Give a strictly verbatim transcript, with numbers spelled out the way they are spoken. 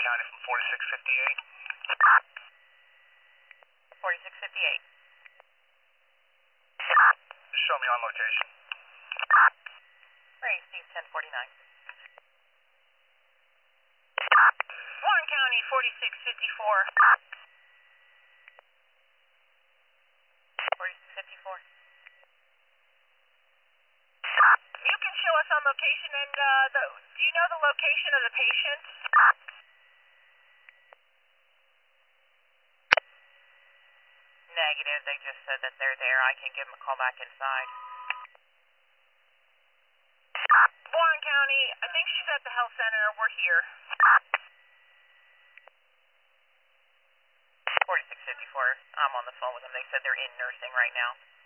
County from forty-six fifty-eight. forty-six fifty-eight. Show me on location. Ray, Steve, ten forty-nine. Warren County, forty-six fifty-four. forty-six fifty-four. You can show us on location, and uh, the, do you know the location of the patient? Negative, they just said that they're there. I can give them a call back inside. Warren County, I think she's at the health center. We're here. forty-six fifty-four, I'm on the phone with them. They said they're in nursing right now.